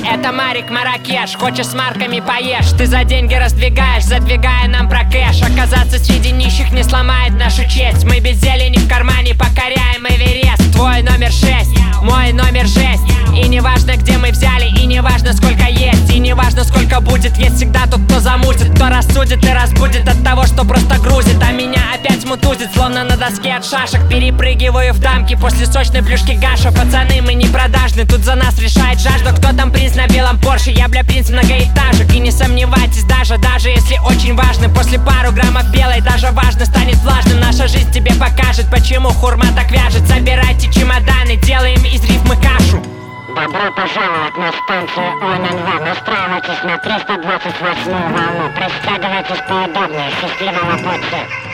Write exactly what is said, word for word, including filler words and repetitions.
это Марик Маракеш. Хочешь с марками поешь, ты за деньги раздвигаешь, задвигая нам про кэш. Оказаться среди нищих не сломает нашу честь. Мы без зелени в кармане покоряем Эверест. Твой номер шесть, мой номер шесть. И не важно, где мы взяли, и не важно, сколько есть, и не важно, сколько будет. Есть всегда тот, кто замутит, кто рассудит и разбудит от того, что просто грузит. А меня опять мутузит, словно на доске от шашек. Перепрыгиваю в дамки после сочной плюшки гаша. Пацаны, мы не продажны, тут за нас решает жажда. Кто там принц на белом Порше? Я, бля, принц многоэтажек. И не сомневайтесь даже, даже если очень важно. После пару граммов белой даже важно станет влажным. Наша жизнь тебе покажет, почему хурма так вяжет. Собирайте чемоданы, делаем из рифмы кашу. Добро пожаловать на станцию эн эн вэ. Настраивайтесь на триста двадцать восьмую волну. Пристегивайтесь поудобнее. Счастливого пути.